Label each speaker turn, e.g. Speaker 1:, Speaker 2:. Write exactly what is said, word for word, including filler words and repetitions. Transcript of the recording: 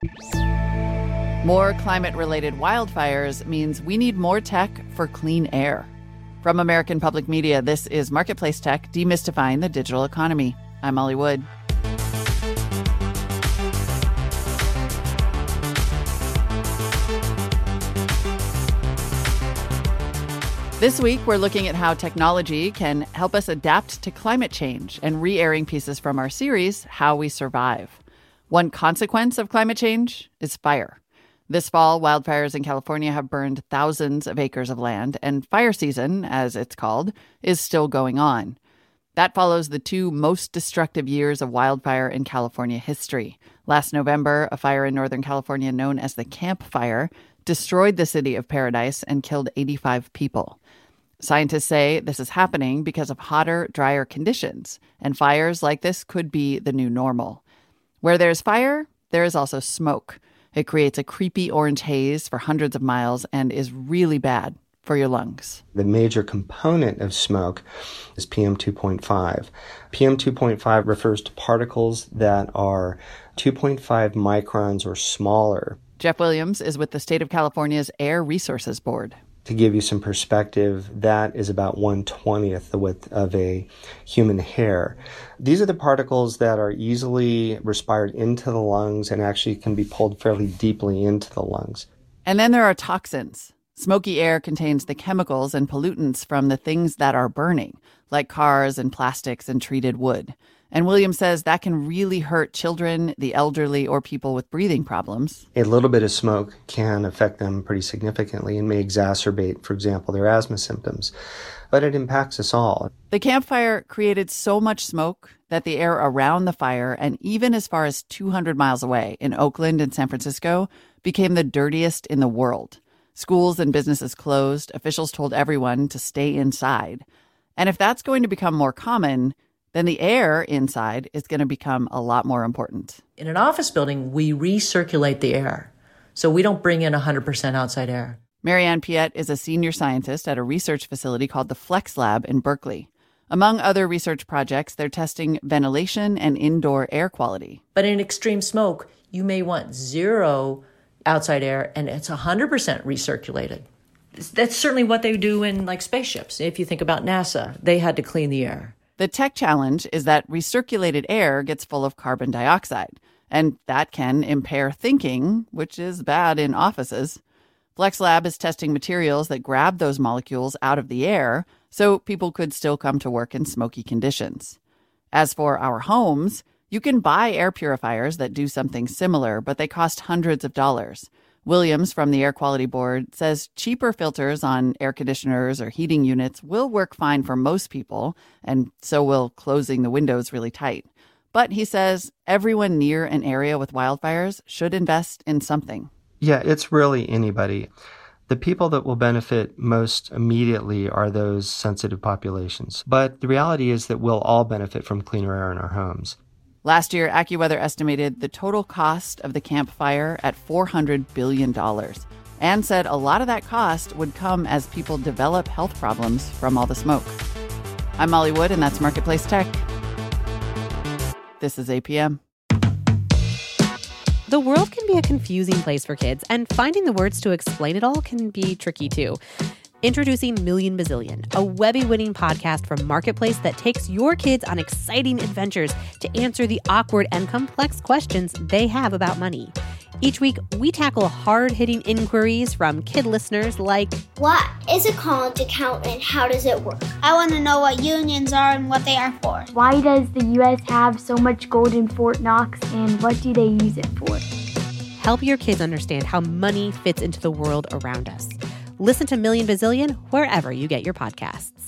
Speaker 1: More climate-related wildfires means we need more tech for clean air. From American Public Media, this is Marketplace Tech, demystifying the digital economy. I'm Molly Wood. This week, we're looking at how technology can help us adapt to climate change and re-airing pieces from our series, How We Survive. One consequence of climate change is fire. This fall, wildfires in California have burned thousands of acres of land, and fire season, as it's called, is still going on. That follows the two most destructive years of wildfire in California history. Last November, a fire in Northern California known as the Camp Fire destroyed the city of Paradise and killed eighty-five people. Scientists say this is happening because of hotter, drier conditions, and fires like this could be the new normal. Where there's fire, there is also smoke. It creates a creepy orange haze for hundreds of miles and is really bad for your lungs.
Speaker 2: The major component of smoke is P M two point five. P M two point five refers to particles that are two point five microns or smaller.
Speaker 1: Jeff Williams is with the State of California's Air Resources Board.
Speaker 2: To give you some perspective, that is about one twentieth the width of a human hair. These are the particles that are easily respired into the lungs and actually can be pulled fairly deeply into the lungs.
Speaker 1: And then there are toxins. Smoky air contains the chemicals and pollutants from the things that are burning, like cars and plastics and treated wood. And Williams says that can really hurt children, the elderly, or people with breathing problems.
Speaker 2: A little bit of smoke can affect them pretty significantly and may exacerbate, for example, their asthma symptoms. But it impacts us all.
Speaker 1: The Camp Fire created so much smoke that the air around the fire, and even as far as two hundred miles away in Oakland and San Francisco, became the dirtiest in the world. Schools and businesses closed. Officials told everyone to stay inside. And if that's going to become more common, then the air inside is going to become a lot more important.
Speaker 3: In an office building, we recirculate the air, so we don't bring in one hundred percent outside air.
Speaker 1: Marianne Piet is a senior scientist at a research facility called the Flex Lab in Berkeley. Among other research projects, they're testing ventilation and indoor air quality.
Speaker 3: But in extreme smoke, you may want zero outside air, and it's one hundred percent recirculated. That's certainly what they do in like spaceships. If you think about NASA, they had to clean the air.
Speaker 1: The tech challenge is that recirculated air gets full of carbon dioxide, and that can impair thinking, which is bad in offices. Flex Lab is testing materials that grab those molecules out of the air so people could still come to work in smoky conditions. As for our homes, you can buy air purifiers that do something similar, but they cost hundreds of dollars. Williams from the Air Quality Board says cheaper filters on air conditioners or heating units will work fine for most people, and so will closing the windows really tight. But he says everyone near an area with wildfires should invest in something.
Speaker 2: Yeah, it's really anybody. The people that will benefit most immediately are those sensitive populations. But the reality is that we'll all benefit from cleaner air in our homes.
Speaker 1: Last year, AccuWeather estimated the total cost of the Camp Fire at four hundred billion dollars and said a lot of that cost would come as people develop health problems from all the smoke. I'm Molly Wood, and that's Marketplace Tech. This is A P M.
Speaker 4: The world can be a confusing place for kids, and finding the words to explain it all can be tricky too. Introducing Million Bazillion, a Webby-winning podcast from Marketplace that takes your kids on exciting adventures to answer the awkward and complex questions they have about money. Each week, we tackle hard-hitting inquiries from kid listeners like,
Speaker 5: what is a college account and how does it work? I want to know what unions are and what they are for.
Speaker 6: Why does the U S have so much gold in Fort Knox, and what do they use it for?
Speaker 4: Help your kids understand how money fits into the world around us. Listen to Million Bazillion wherever you get your podcasts.